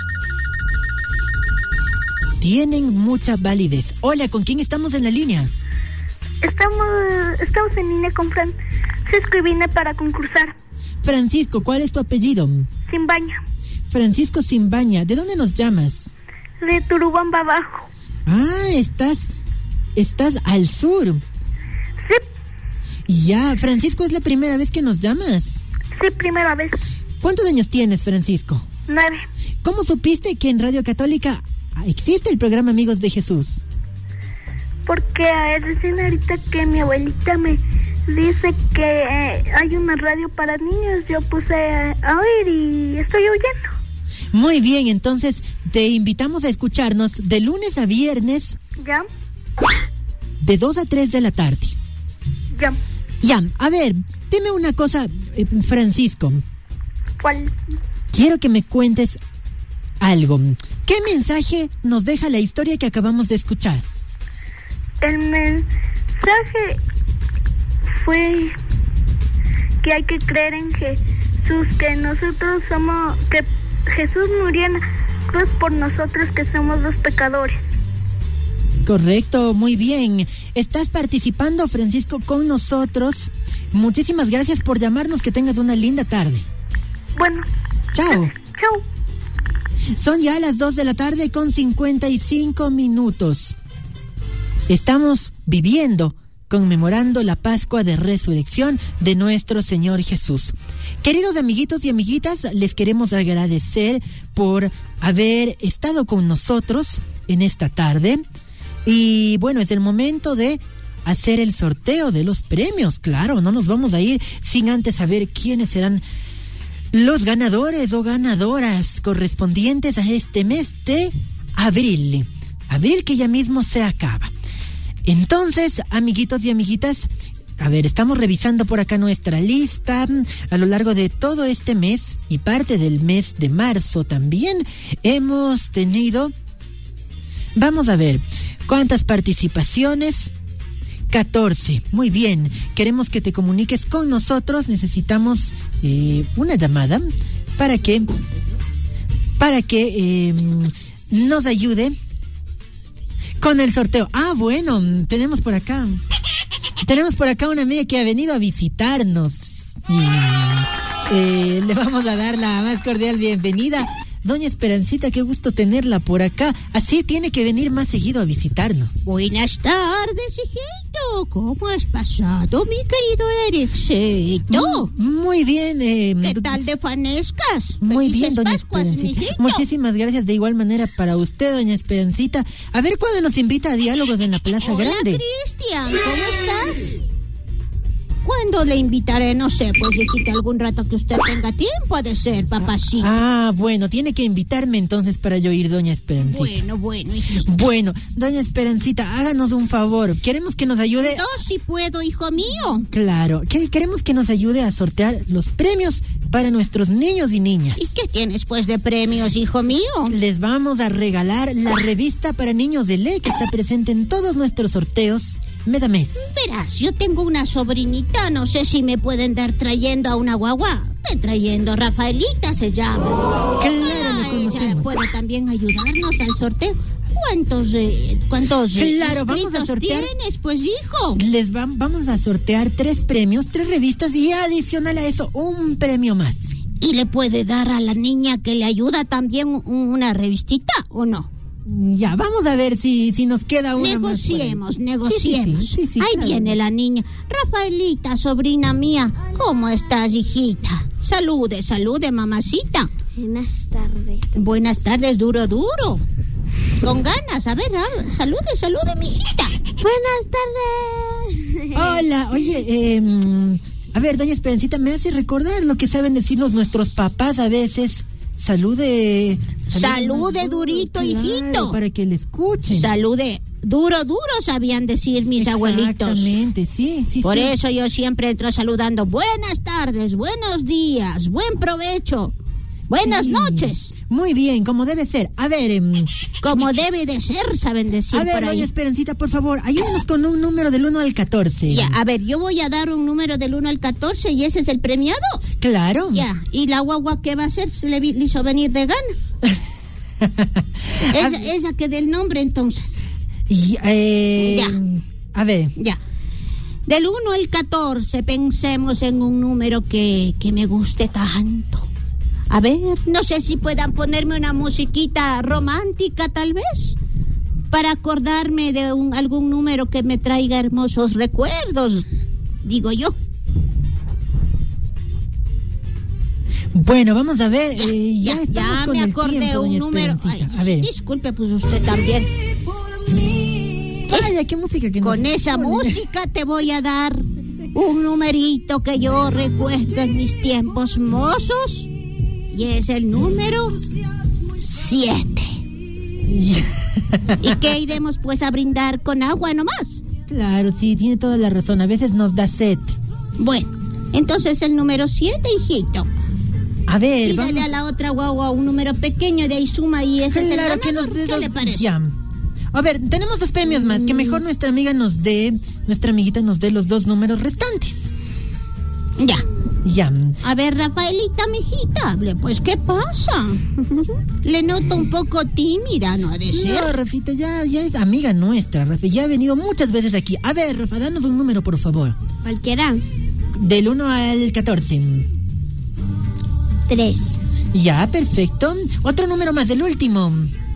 tienen mucha validez. Hola, ¿con quién estamos en la línea? Estamos, estamos en línea con Francisco y vine para concursar. Francisco, ¿cuál es tu apellido? Simbaña. Francisco Simbaña, ¿de dónde nos llamas? De Turubamba Abajo. Ah, estás, estás al sur. Sí. Ya, Francisco, ¿es la primera vez que nos llamas? Sí, primera vez. ¿Cuántos años tienes, Francisco? Nueve. ¿Cómo supiste que en Radio Católica existe el programa Amigos de Jesús? Porque recién ahorita que mi abuelita me dice que eh, hay una radio para niños, yo puse a oír y estoy oyendo. Muy bien, entonces te invitamos a escucharnos de lunes a viernes. Ya. De dos a tres de la tarde. Ya. Ya, a ver, dime una cosa, eh, Francisco. ¿Cuál? Quiero que me cuentes algo. ¿Qué mensaje nos deja la historia que acabamos de escuchar? El mensaje fue que hay que creer en Jesús, que nosotros somos, que Jesús murió en la cruz por nosotros que somos los pecadores. Correcto, muy bien. Estás participando, Francisco, con nosotros. Muchísimas gracias por llamarnos, que tengas una linda tarde. Bueno. Chao. Chao. Son ya las dos de la tarde con cincuenta y cinco minutos. Estamos viviendo, conmemorando la Pascua de Resurrección de nuestro Señor Jesús. Queridos amiguitos y amiguitas, les queremos agradecer por haber estado con nosotros en esta tarde. Y bueno, es el momento de hacer el sorteo de los premios. Claro, no nos vamos a ir sin antes saber quiénes serán los ganadores o ganadoras correspondientes a este mes de abril. Abril que ya mismo se acaba. Entonces, amiguitos y amiguitas, a ver, estamos revisando por acá nuestra lista. A lo largo de todo este mes y parte del mes de marzo también hemos tenido... Vamos a ver, ¿cuántas participaciones? catorce. Muy bien. Queremos que te comuniques con nosotros. Necesitamos eh, una llamada para que, para que eh, nos ayude con el sorteo. Ah, bueno, tenemos por acá... Tenemos por acá una amiga que ha venido a visitarnos y eh, le vamos a dar la más cordial bienvenida. Doña Esperancita, qué gusto tenerla por acá. Así tiene que venir más seguido a visitarnos. Buenas tardes, hijito. ¿Cómo has pasado, mi querido Ericito? Muy bien. Eh, ¿Qué tal de fanescas? Muy bien, doña Pascuas, Esperancita. mijito. Muchísimas gracias de igual manera para usted, doña Esperancita. A ver cuándo nos invita a diálogos en la Plaza Hola, Grande. Cristian, ¿cómo estás? ¿Cuándo le invitaré? No sé, pues hijita, algún rato que usted tenga tiempo, ha de ser, papacito. Ah, bueno, tiene que invitarme entonces para yo ir, doña Esperancita. Bueno, bueno, hijito. Bueno, doña Esperancita, háganos un favor. Queremos que nos ayude... No, si puedo, hijo mío. Claro, que queremos que nos ayude a sortear los premios para nuestros niños y niñas. ¿Y qué tienes, pues, de premios, hijo mío? Les vamos a regalar la revista para niños de ley que está presente en todos nuestros sorteos mes a mes. Verás, yo tengo una sobrinita, no sé si me pueden dar trayendo a una guagua. Estoy trayendo, Rafaelita se llama. Claro, ah, ella puede también ayudarnos al sorteo. ¿Cuántos, eh, cuántos claro, vamos a sortear, tienes, pues, hijo? Les va, vamos a sortear tres premios, tres revistas y adicional a eso, un premio más. ¿Y le puede dar a la niña que le ayuda también una revistita o no? Ya, vamos a ver si, si nos queda una Negociemos, más negociemos. Sí, sí, sí, sí, Ahí claro. viene la niña. Rafaelita, sobrina mía, ¿cómo estás, hijita? Salude, salude, mamacita. Buenas tardes. Buenas tardes, duro, duro. Con ganas, a ver, a, salude, salude, mijita. Buenas tardes. Hola, oye, eh, a ver, doña Esperancita, me hace recordar lo que saben decirnos nuestros papás a veces. Salude. Salude, durito, claro, hijito. Para que le escuchen. Salude, duro, duro, sabían decir mis abuelitos. Exactamente, sí, sí. Por sí. eso yo siempre entro saludando. Buenas tardes, buenos días, buen provecho, buenas Sí. noches. Muy bien, como debe ser. A ver, eh, Como debe de ser, saben decir a ver, por ahí. doña Esperancita, por favor, ayúdenos con un número del uno al catorce. Ya, a ver, yo voy a dar un número del uno al catorce y ese es el premiado. Claro. Ya, ¿y la guagua qué va a hacer? ¿Se le vi- le hizo venir de gana? esa, esa que dé el nombre, entonces. Y, eh, Ya. A ver. Ya. Del uno al catorce, pensemos en un número que, que me guste tanto. A ver, no sé si puedan ponerme una musiquita romántica, tal vez, para acordarme de un, algún número que me traiga hermosos recuerdos, digo yo. Bueno, vamos a ver. Ya, eh, ya ya, estamos ya con me el acordé tiempo, un doña número. Ay, Esperancita. A ver. disculpe, pues usted también. Vaya, qué música que nos Con esa pone. música te voy a dar un numerito que yo recuerdo en mis tiempos mozos. Y es el número siete. ¿Y qué iremos pues a brindar con agua nomás? Claro, sí, tiene toda la razón. A veces nos da sed. Bueno, entonces el número siete, hijito. A ver, Pídale vamos. a la otra guagua un número pequeño, de ahí suma y ese es el Claro, ganador. que nos dé ¿Qué dos- le parece? Ya. A ver, tenemos dos premios más. Que mejor nuestra amiga nos dé, nuestra amiguita nos dé los dos números restantes. Ya. Ya. A ver, Rafaelita, mijita, hable, pues, ¿qué pasa? Le noto un poco tímida, ¿no ha de ser? No, Rafita, ya, ya es amiga nuestra, Rafa. Ya ha venido muchas veces aquí. A ver, Rafa, danos un número, por favor. Cualquiera. Del uno al catorce. Tres. Ya, perfecto. Otro número más, del último.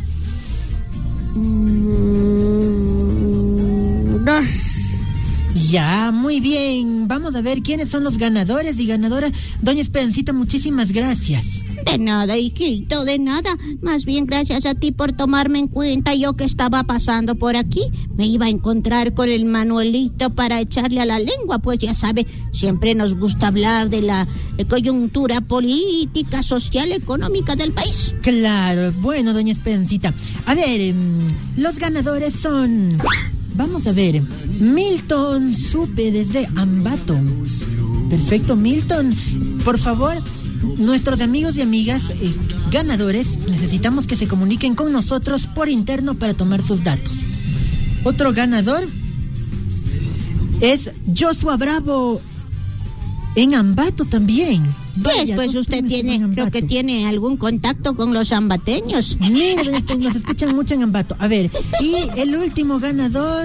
Dos. Ya, muy bien. Vamos a ver quiénes son los ganadores y ganadoras. Doña Esperancita, muchísimas gracias. De nada, hijito, de nada. Más bien gracias a ti por tomarme en cuenta. Yo que estaba pasando por aquí, me iba a encontrar con el Manuelito para echarle a la lengua. Pues ya sabe, siempre nos gusta hablar de la eh, coyuntura política, social, económica del país. Claro, bueno, doña Esperancita. A ver, em, los ganadores son... vamos a ver. Milton Supe desde Ambato. Perfecto, Milton. Por favor, nuestros amigos y amigas eh, ganadores, necesitamos que se comuniquen con nosotros por interno para tomar sus datos. Otro ganador es Joshua Bravo en Ambato también. Vaya, pues usted tiene, creo que tiene algún contacto con los ambateños. Mira, nos escuchan mucho en Ambato. A ver, y el último ganador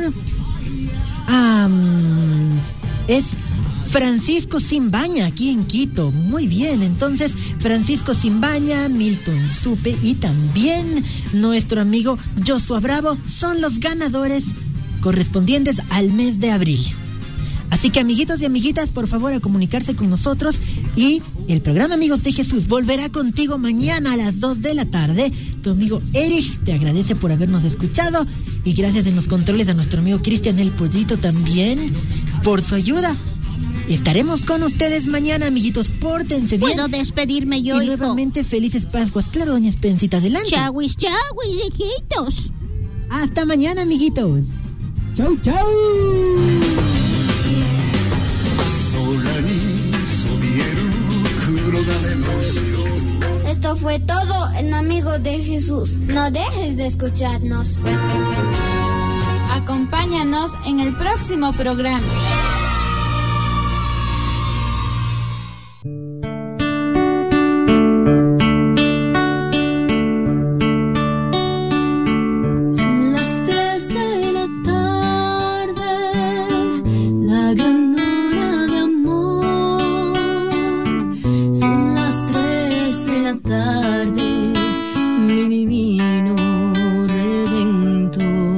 um, es Francisco Simbaña, aquí en Quito. Muy bien, entonces Francisco Simbaña, Milton Supe y también nuestro amigo Joshua Bravo son los ganadores correspondientes al mes de abril. Así que, amiguitos y amiguitas, por favor, a comunicarse con nosotros. Y el programa Amigos de Jesús volverá contigo mañana a las dos de la tarde. Tu amigo Erich te agradece por habernos escuchado. Y gracias en los controles a nuestro amigo Cristian El Pollito también por su ayuda. Estaremos con ustedes mañana, amiguitos. Pórtense bien. ¿Puedo despedirme yo, y hijo? nuevamente, felices Pascuas. Claro, doña Espencita, adelante. Chauis, chauis, hijitos. Hasta mañana, amiguitos. Chau, chau. Esto fue todo en Amigos de Jesús. No dejes de escucharnos. Acompáñanos en el próximo programa. Son las tres de la tarde, la gran hora de amor. Son las tres de la tarde, mi divino Redentor.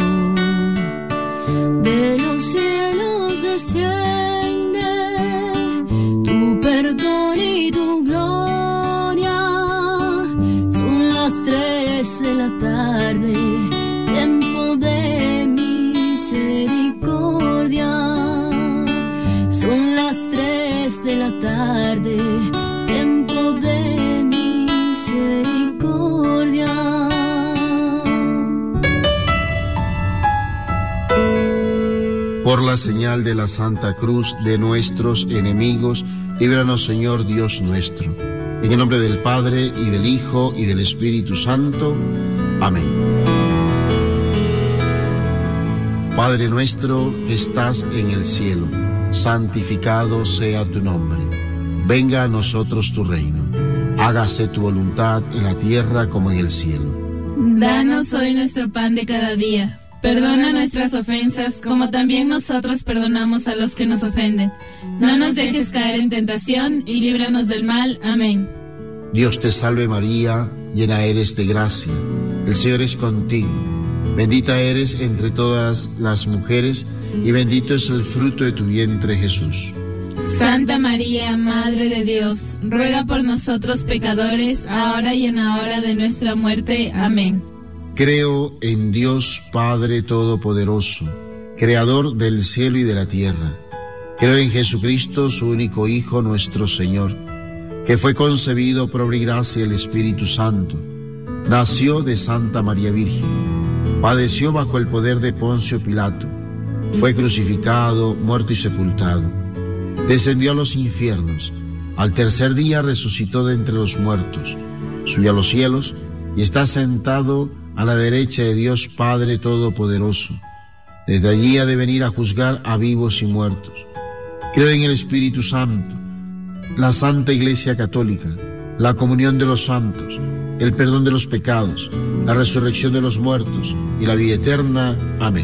De los cielos desciende tu perdón y tu gloria. Son las tres de la tarde, tiempo de misericordia. Son las tres de la tarde, tiempo de misericordia. Por la señal de la Santa Cruz de nuestros enemigos, líbranos, Señor Dios nuestro. En el nombre del Padre, y del Hijo, y del Espíritu Santo. Amén. Padre nuestro que estás en el cielo, santificado sea tu nombre. Venga a nosotros tu reino. Hágase tu voluntad en la tierra como en el cielo. Danos hoy nuestro pan de cada día. Perdona nuestras ofensas, como también nosotros perdonamos a los que nos ofenden. No nos dejes caer en tentación, y líbranos del mal. Amén. Dios te salve María, llena eres de gracia. El Señor es contigo. Bendita eres entre todas las mujeres, y bendito es el fruto de tu vientre, Jesús. Santa María, Madre de Dios, ruega por nosotros pecadores, ahora y en la hora de nuestra muerte. Amén. Creo en Dios Padre Todopoderoso, Creador del cielo y de la tierra. Creo en Jesucristo, su único Hijo, nuestro Señor, que fue concebido por obra y gracia del Espíritu Santo. Nació de Santa María Virgen. Padeció bajo el poder de Poncio Pilato. Fue crucificado, muerto y sepultado. Descendió a los infiernos. Al tercer día resucitó de entre los muertos. Subió a los cielos y está sentado a la derecha de Dios Padre Todopoderoso. Desde allí ha de venir a juzgar a vivos y muertos. Creo en el Espíritu Santo, la Santa Iglesia Católica, la comunión de los santos, el perdón de los pecados, la resurrección de los muertos y la vida eterna. Amén.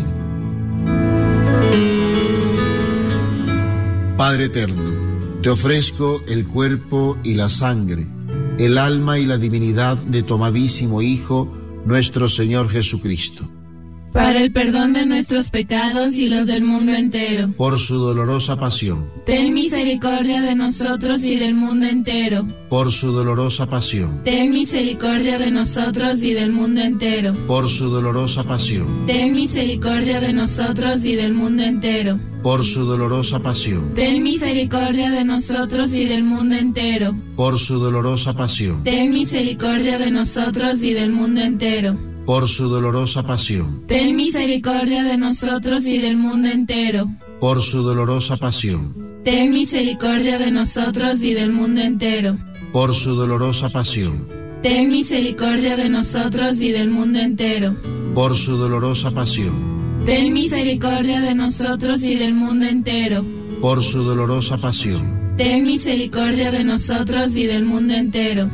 Padre eterno, te ofrezco el cuerpo y la sangre, el alma y la divinidad de tu amadísimo Hijo, nuestro Señor Jesucristo, para el perdón de nuestros pecados y los del mundo entero. Por su dolorosa pasión. Ten misericordia de nosotros y del mundo entero. Por su dolorosa pasión. Ten misericordia de nosotros y del mundo entero. Por su dolorosa pasión. Ten misericordia de nosotros y del mundo entero. Por su dolorosa pasión. Ten misericordia de nosotros y del mundo entero. Por su dolorosa pasión. Ten misericordia de nosotros y del mundo entero. por su dolorosa pasión, ten misericordia de nosotros y del mundo entero. por su dolorosa pasión, Ten misericordia de nosotros y del mundo entero. por su dolorosa pasión, Ten misericordia de nosotros y del mundo entero. por su dolorosa pasión, Ten misericordia de nosotros y del mundo entero. por su dolorosa pasión, Ten misericordia de nosotros y del mundo entero.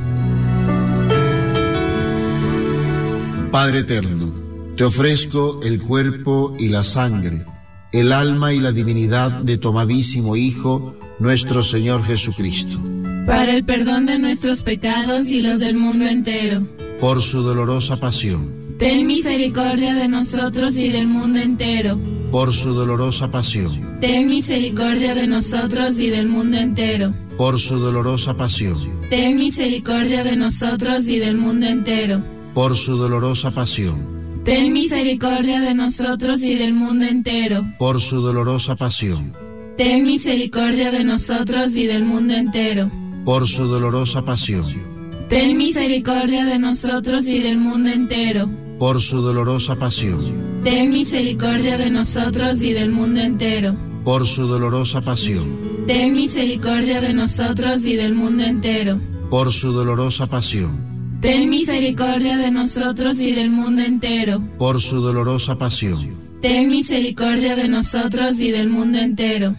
Padre eterno, te ofrezco el cuerpo y la sangre, el alma y la divinidad de tu amadísimo Hijo, nuestro Señor Jesucristo, Para el perdón de nuestros pecados y los del mundo entero. por su dolorosa pasión, Ten misericordia de nosotros y del mundo entero. por su dolorosa pasión, Ten misericordia de nosotros y del mundo entero. por su dolorosa pasión, Ten misericordia de nosotros y del mundo entero. por su dolorosa pasión, Ten misericordia de nosotros y del mundo entero. por su dolorosa pasión, Ten misericordia de nosotros y del mundo entero. por su dolorosa pasión, Ten misericordia de nosotros y del mundo entero. por su dolorosa pasión, Ten misericordia de nosotros y del mundo entero. por su dolorosa pasión, Ten misericordia de nosotros y del mundo entero. por su dolorosa pasión, Ten misericordia de nosotros y del mundo entero. por su dolorosa pasión, Ten misericordia de nosotros y del mundo entero.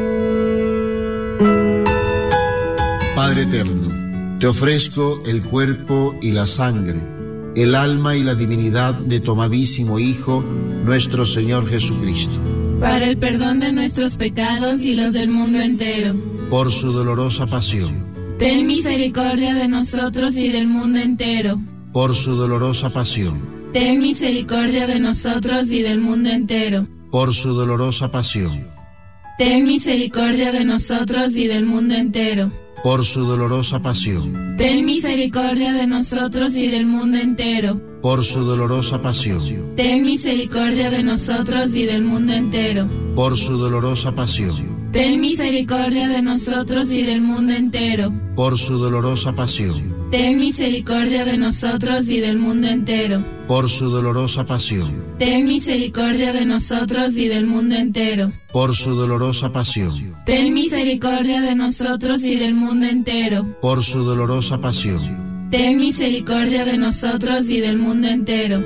Padre eterno, te ofrezco el cuerpo y la sangre, el alma y la divinidad de tu amadísimo Hijo, nuestro Señor Jesucristo, Para el perdón de nuestros pecados y los del mundo entero. por su dolorosa pasión, Ten misericordia de nosotros y del mundo entero. por su dolorosa pasión, Ten misericordia de nosotros y del mundo entero. por su dolorosa pasión, Ten misericordia de nosotros y del mundo entero. por su dolorosa pasión, Ten misericordia de nosotros y del mundo entero. por su dolorosa pasión, Ten misericordia de nosotros y del mundo entero. por su dolorosa pasión, Ten misericordia de nosotros y del mundo entero. por su dolorosa pasión, Ten misericordia de nosotros y del mundo entero. por su dolorosa pasión, Ten misericordia de nosotros y del mundo entero. por su dolorosa pasión, Ten misericordia de nosotros y del mundo entero. por su dolorosa pasión, Ten misericordia de nosotros y del mundo entero.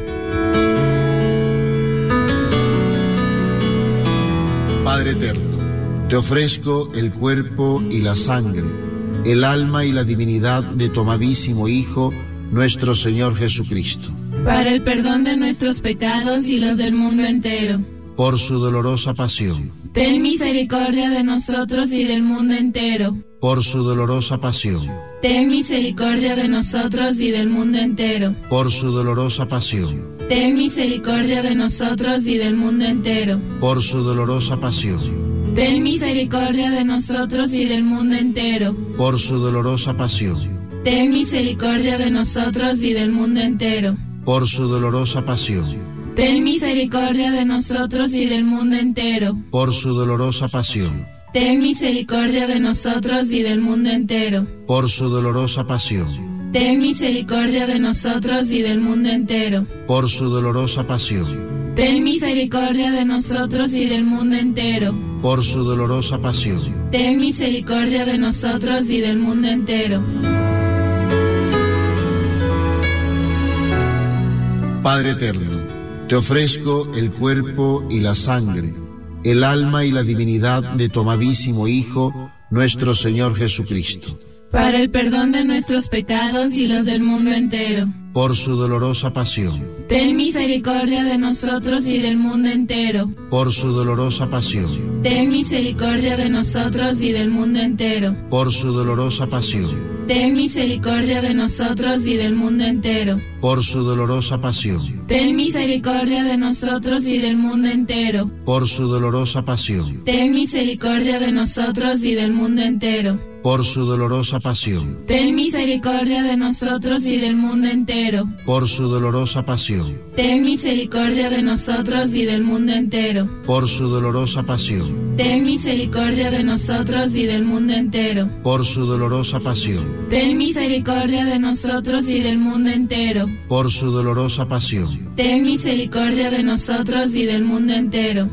Padre eterno, te ofrezco el cuerpo y la sangre, el alma y la divinidad de tu amadísimo Hijo, nuestro Señor Jesucristo, Para el perdón de nuestros pecados y los del mundo entero. por su dolorosa pasión, Ten misericordia de nosotros y del mundo entero. por su dolorosa pasión, Ten misericordia de nosotros y del mundo entero. por su dolorosa pasión, Ten misericordia de nosotros y del mundo entero. por su dolorosa pasión, Ten misericordia de nosotros y del mundo entero. por su dolorosa pasión, Ten misericordia de nosotros y del mundo entero. por su dolorosa pasión, Ten misericordia de nosotros y del mundo entero. por su dolorosa pasión, Ten misericordia de nosotros y del mundo entero. por su dolorosa pasión, Ten misericordia de nosotros y del mundo entero. por su dolorosa pasión, Ten misericordia de nosotros y del mundo entero. por su dolorosa pasión, Ten misericordia de nosotros y del mundo entero. Padre eterno, te ofrezco el cuerpo y la sangre, el alma y la divinidad de tu amadísimo Hijo, nuestro Señor Jesucristo, Para el perdón de nuestros pecados y los del mundo entero. por su dolorosa pasión, Ten misericordia de nosotros y del mundo entero. por su dolorosa pasión, Ten misericordia de nosotros y del mundo entero. por su dolorosa pasión, Ten misericordia de nosotros y del mundo entero. por su dolorosa pasión, Ten misericordia de nosotros y del mundo entero. por su dolorosa pasión, Ten misericordia de nosotros y del mundo entero. por su dolorosa pasión, ten misericordia de nosotros y del mundo entero. por su dolorosa pasión, Ten misericordia de nosotros y del mundo entero. por su dolorosa pasión, Ten misericordia de nosotros y del mundo entero. por su dolorosa pasión, Ten misericordia de nosotros y del mundo entero. por su dolorosa pasión. Ten misericordia de nosotros y del mundo entero.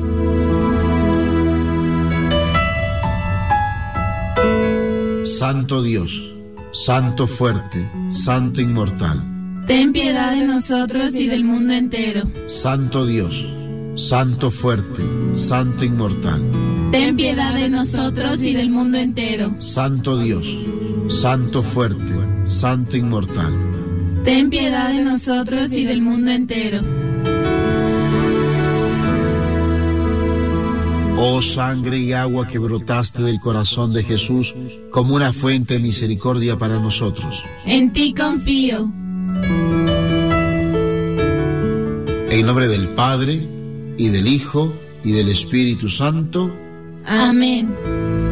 Santo Dios, Santo fuerte, Santo inmortal, Ten piedad de nosotros y del mundo entero. Santo Dios, Santo fuerte, Santo inmortal, Ten piedad de nosotros y del mundo entero. Santo Dios, Santo fuerte, Santo inmortal. Ten piedad de nosotros y del mundo entero. Oh sangre y agua que brotaste del corazón de Jesús como una fuente de misericordia para nosotros. En ti confío. En nombre del Padre, y del Hijo, y del Espíritu Santo. Amén.